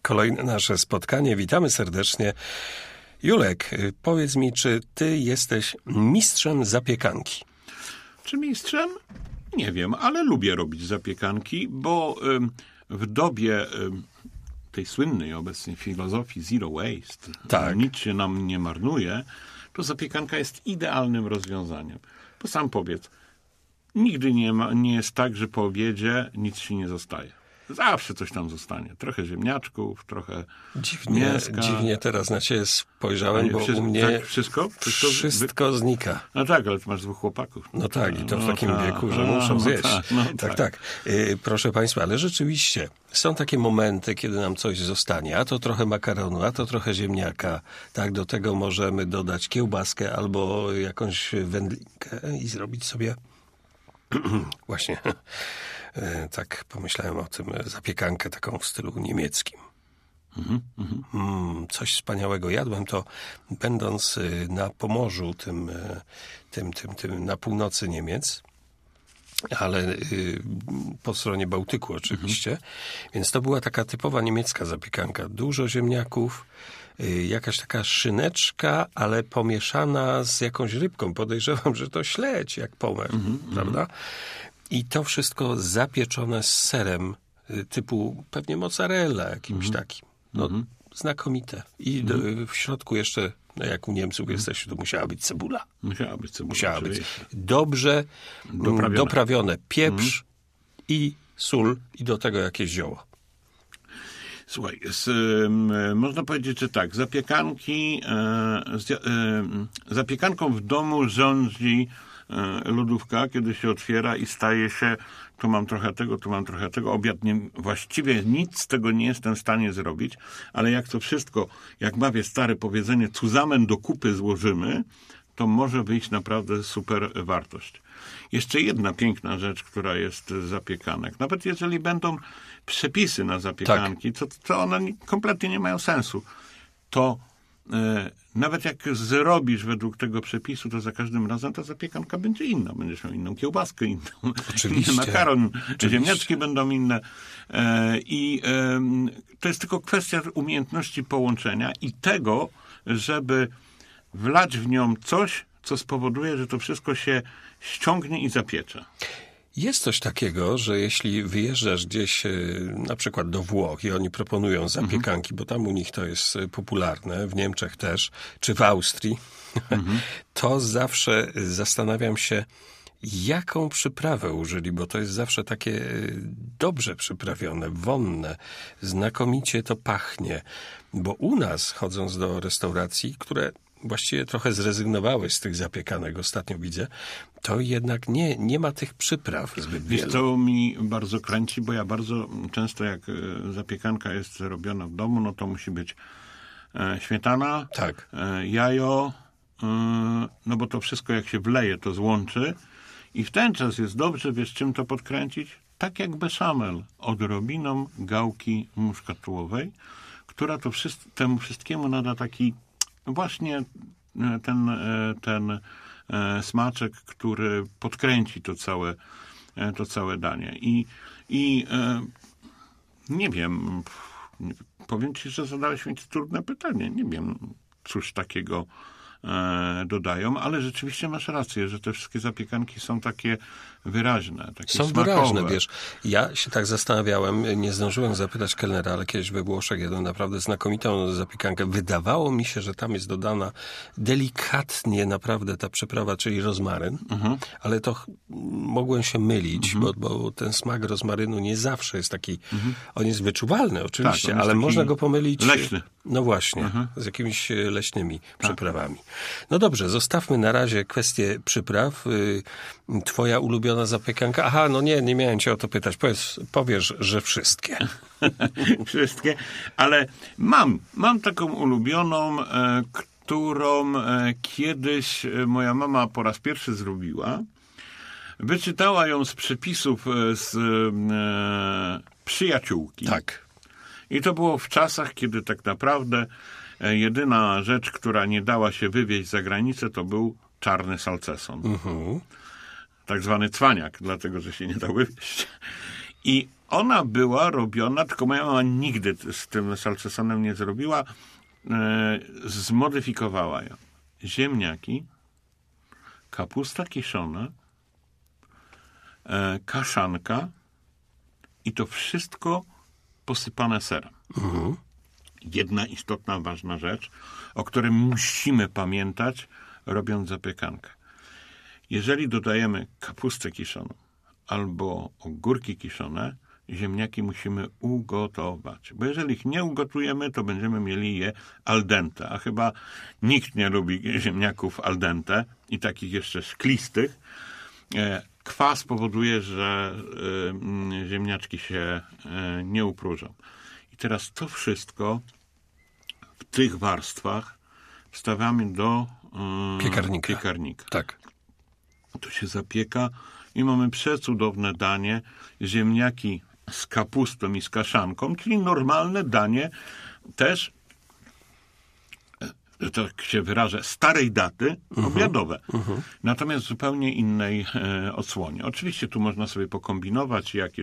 Kolejne nasze spotkanie. Witamy serdecznie. Julek, powiedz mi, czy ty jesteś mistrzem zapiekanki? Czy mistrzem? Nie wiem, ale lubię robić zapiekanki, bo w dobie tej słynnej obecnie filozofii zero waste, Tak. Nic się nam nie marnuje, to zapiekanka jest idealnym rozwiązaniem. Bo sam powiedz, nigdy nie jest tak, że po obiedzie nic ci nie zostaje. Zawsze coś tam zostanie. Trochę ziemniaczków, trochę mięska. Dziwnie teraz na ciebie spojrzałem, bo u mnie tak, wszystko znika. No tak, ale ty masz 2 chłopaków. No tak, i to w takim wieku, że muszą zjeść. Tak. Proszę Państwa, ale rzeczywiście są takie momenty, kiedy nam coś zostanie, a to trochę makaronu, a to trochę ziemniaka. Tak, do tego możemy dodać kiełbaskę albo jakąś wędlinkę i zrobić sobie właśnie... Tak pomyślałem o tym, zapiekankę taką w stylu niemieckim. Coś wspaniałego. Jadłem to będąc na Pomorzu, tym na północy Niemiec, ale po stronie Bałtyku oczywiście. Więc to była taka typowa niemiecka zapiekanka. Dużo ziemniaków, jakaś taka szyneczka, ale pomieszana z jakąś rybką. Podejrzewam, że to śledź jak pomer, prawda? I to wszystko zapieczone z serem typu pewnie mozzarella jakimś takim. No, znakomite. I w środku jeszcze, jak u Niemców jesteś, to musiała być cebula. Musiała być. Dobrze doprawione. Pieprz i sól i do tego jakieś zioło. Słuchaj, można powiedzieć, że tak, zapiekanką w domu rządzi lodówka, kiedy się otwiera i staje się, tu mam trochę tego, obiad właściwie nic z tego nie jestem w stanie zrobić, ale jak to wszystko, jak mawia stare powiedzenie, zusammen do kupy złożymy, to może wyjść naprawdę super wartość. Jeszcze jedna piękna rzecz, która jest z zapiekanek. Nawet jeżeli będą przepisy na zapiekanki, to one kompletnie nie mają sensu. To nawet jak zrobisz według tego przepisu, to za każdym razem ta zapiekanka będzie inna. Będziesz miał inną kiełbaskę, inny makaron, ziemniaczki będą inne. I to jest tylko kwestia umiejętności połączenia i tego, żeby wlać w nią coś, co spowoduje, że to wszystko się ściągnie i zapiecze. Jest coś takiego, że jeśli wyjeżdżasz gdzieś na przykład do Włoch i oni proponują zapiekanki, bo tam u nich to jest popularne, w Niemczech też, czy w Austrii, to zawsze zastanawiam się, jaką przyprawę użyli, bo to jest zawsze takie dobrze przyprawione, wonne, znakomicie to pachnie. Bo u nas, chodząc do restauracji, które właściwie trochę zrezygnowały z tych zapiekanek, ostatnio widzę, to jednak nie ma tych przypraw zbyt wiele. To mi bardzo kręci, bo ja bardzo często jak zapiekanka jest robiona w domu, no to musi być śmietana, jajo, no bo to wszystko jak się wleje, to złączy i w ten czas jest dobrze, wiesz czym to podkręcić? Tak jak beszamel, odrobiną gałki muszkatułowej, która to temu wszystkiemu nada taki właśnie ten smaczek, który podkręci to całe danie. I nie wiem, powiem ci, że zadałeś mi trudne pytanie. Nie wiem, cóż takiego dodają, ale rzeczywiście masz rację, że te wszystkie zapiekanki są takie wyraźne, takie są smakowe. Wyraźne, wiesz. Ja się tak zastanawiałem, nie zdążyłem zapytać kelnera, ale kiedyś we Włoszech jadłem naprawdę znakomitą zapiekankę. Wydawało mi się, że tam jest dodana delikatnie naprawdę ta przyprawa, czyli rozmaryn, ale to mogłem się mylić, bo ten smak rozmarynu nie zawsze jest taki, on jest wyczuwalny oczywiście, tak, ale można go pomylić... Leśny. No właśnie, z jakimiś leśnymi przyprawami. No dobrze, zostawmy na razie kwestię przypraw. Twoja ulubiona zapiekanka? Aha, no nie miałem cię o to pytać. Powiesz, że wszystkie. Wszystkie, ale mam taką ulubioną, którą kiedyś moja mama po raz pierwszy zrobiła. Wyczytała ją z przepisów z Przyjaciółki. Tak. I to było w czasach, kiedy tak naprawdę jedyna rzecz, która nie dała się wywieźć za granicę, to był czarny salceson. Tak zwany cwaniak, dlatego, że się nie dał wywieźć. I ona była robiona, tylko moja mama nigdy z tym salcesonem nie zrobiła, zmodyfikowała ją. Ziemniaki, kapusta kiszona, kaszanka i to wszystko posypane serem. Jedna istotna, ważna rzecz, o której musimy pamiętać, robiąc zapiekankę. Jeżeli dodajemy kapustę kiszoną albo ogórki kiszone, ziemniaki musimy ugotować. Bo jeżeli ich nie ugotujemy, to będziemy mieli je al dente. A chyba nikt nie lubi ziemniaków al dente i takich jeszcze szklistych. Kwas powoduje, że ziemniaczki się nie upróżą. I teraz to wszystko w tych warstwach wstawiamy do piekarnika. Tak. To się zapieka i mamy przecudowne danie. Ziemniaki z kapustą i z kaszanką, czyli normalne danie też, że tak się wyrażę, starej daty, obiadowe. Natomiast w zupełnie innej odsłonie. Oczywiście tu można sobie pokombinować. Ja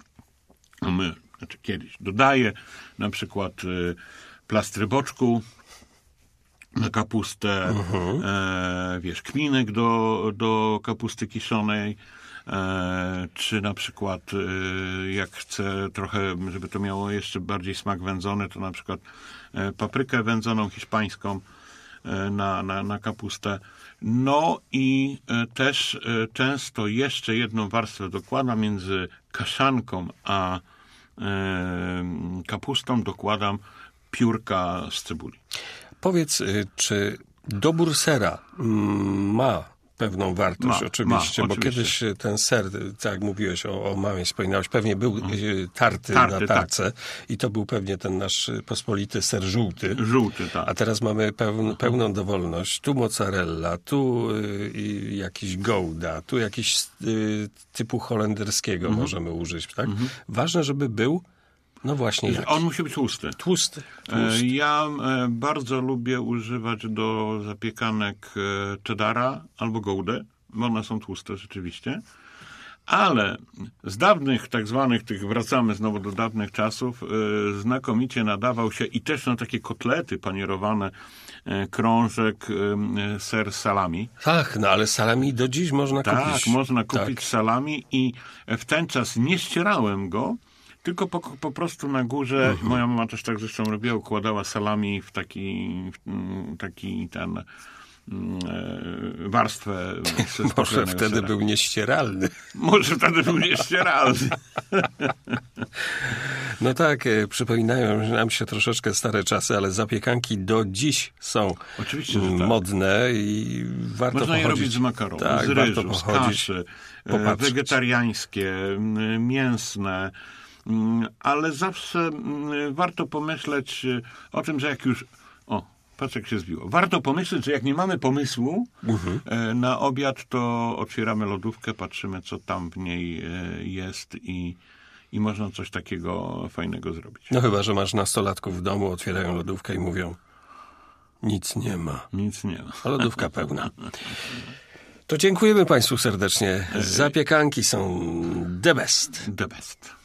kiedyś dodaję na przykład plastry boczku na kapustę, kminek do kapusty kiszonej, czy na przykład jak chcę trochę, żeby to miało jeszcze bardziej smak wędzony, to na przykład paprykę wędzoną hiszpańską na kapustę. No i też często jeszcze jedną warstwę dokładam między kaszanką a kapustą, dokładam piórka z cebuli. Powiedz, czy dobór sera ma pewną wartość? Oczywiście, bo kiedyś ten ser, tak jak mówiłeś o mamie, wspominałeś, pewnie był tarty na tarce i to był pewnie ten nasz pospolity ser żółty. Żółty, tak. A teraz mamy pełną dowolność. Tu mozzarella, tu jakiś gouda, tu jakiś typu holenderskiego możemy użyć, tak? Ważne, żeby był właśnie jaki? On musi być tłusty. Tłusty. Ja bardzo lubię używać do zapiekanek cheddara albo goudę, bo one są tłuste rzeczywiście. Ale z dawnych tak zwanych, wracamy znowu do dawnych czasów, znakomicie nadawał się i też na takie kotlety panierowane, krążek, ser salami. Tak, ale salami do dziś można kupić. Tak, można kupić salami i w ten czas nie ścierałem go, tylko po prostu na górze, moja mama też tak zresztą robiła, układała salami w taki warstwę. Może wtedy był nieścieralny. Może wtedy był nieścieralny. No tak, przypominają nam się troszeczkę stare czasy, ale zapiekanki do dziś są oczywiście, że tak. Modne i warto można je robić z makaronu, z ryżu, z kaszy, wegetariańskie, mięsne. Ale zawsze warto pomyśleć o tym, że jak już... patrz jak się zbiło. Warto pomyśleć, że jak nie mamy pomysłu na obiad, to otwieramy lodówkę, patrzymy, co tam w niej jest i można coś takiego fajnego zrobić. No chyba, że masz nastolatków w domu, otwierają lodówkę i mówią, nic nie ma. Nic nie ma. A lodówka pełna. To dziękujemy Państwu serdecznie. Zapiekanki są the best. The best.